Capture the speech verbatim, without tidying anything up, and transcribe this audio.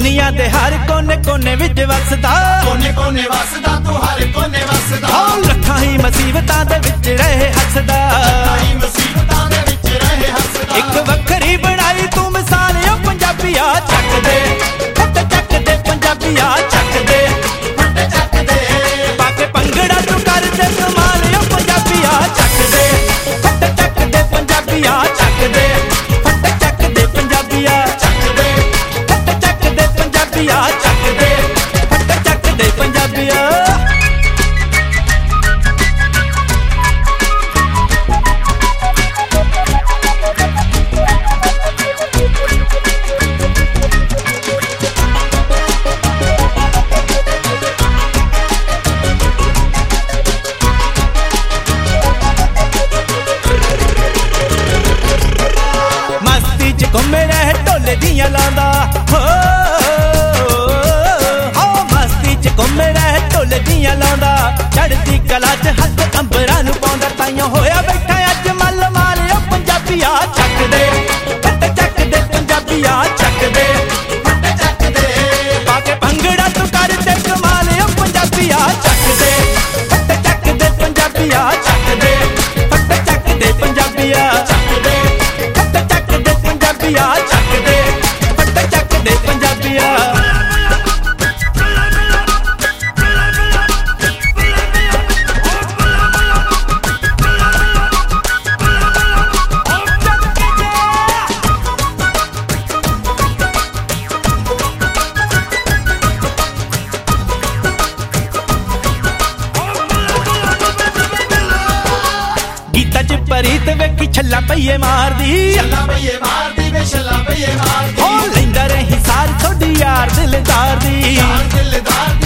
दुनिया दे हर कोने कोने विच वसदा, कोने कोने वसदा तू हर कोने वसदा। लखां ही मुसीबतां दे विच रहे हसदा, लखां ही मुसीबतां दे विच रहे हसदा। एक वखरी बनाई तू मिसाल ओ पंजाबिया चक दे फट चक दे पंजाबिया चक दे फट चक दे पाके भंगड़ा तू कर दे कमाल ओ पंजाबिया चक दे फट चक दे पंजाबिया चक दे फट चक दे पंजाबिया चक दे फट चक दे पंजाबिया चक दे फट चक दे पंजाबिया। मस्ती च घूमे रहे ढोले दियां लांदा, हो हो मस्ती च घूमे रहे ढोले दियां लांदा, चढ़दी कला च हत्थ अंबरां नूं पाउंदा, ताइयों होया बैठा अज मल माल ओ पंजाबिया चक दे फट चक दे पंजाबिया चक दे फट चक दे पाके भंगड़ा तू कर दे कमाल ओ पंजाबिया चक दे फट चक दे पंजाबिया चक दे फट चक दे पंजाबिया चक दे फट चक दे पंजाबिया चक दे फट चक दे पंजाबिया। गीता च परीत वेखी छल्ला पईए मारदी, छल्ला पईए मारदी वे छल्ला पईए मारदी। हो लैंदा रही सार थोड़ी यार दिलदार दी, यार दिलदार